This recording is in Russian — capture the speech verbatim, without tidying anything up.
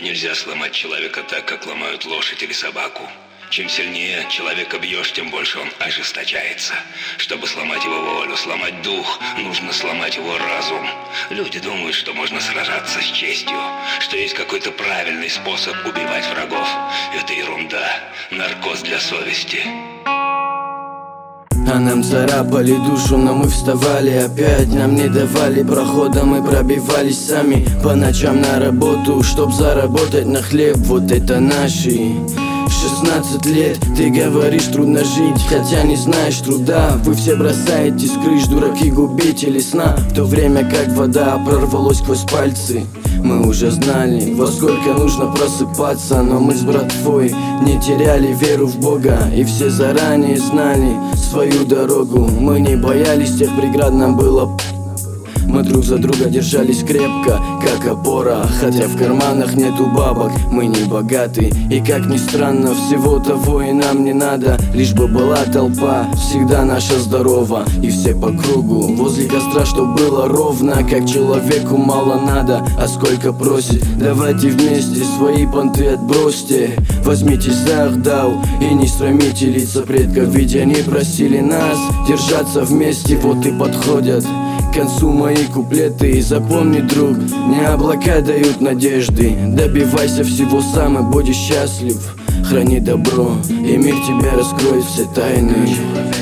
Нельзя сломать человека так, как ломают лошадь или собаку. Чем сильнее человека бьешь, тем больше он ожесточается. Чтобы сломать его волю, сломать дух, нужно сломать его разум. Люди думают, что можно сражаться с честью, что есть какой-то правильный способ убивать врагов. Это ерунда, наркоз для совести. А нам царапали душу, но мы вставали опять. Нам не давали прохода, мы пробивались сами по ночам на работу, чтоб заработать на хлеб. Вот это наши шестнадцать лет, ты говоришь, трудно жить, хотя не знаешь труда. Вы все бросаете с крыш, дураки, губители сна, в то время как вода прорвалась сквозь пальцы. Мы уже знали, во сколько нужно просыпаться, но мы с братвой не теряли веру в Бога, и все заранее знали свою дорогу. Мы не боялись тех преград, нам было. Мы друг за друга держались крепко, как опора, хотя в карманах нету бабок, мы не богаты. И как ни странно, всего того и нам не надо, лишь бы была толпа, всегда наша здорова. И все по кругу, возле костра, чтоб было ровно, как человеку мало надо, а сколько просит. Давайте вместе свои понты отбросьте, возьмитесь за Ахдау и не срамите лица предков, ведь они просили нас держаться вместе, вот и подходят к концу мои куплеты. И запомни, друг, мне облака дают надежды. Добивайся всего сам и будешь счастлив. Храни добро, и мир тебе раскроет все тайны.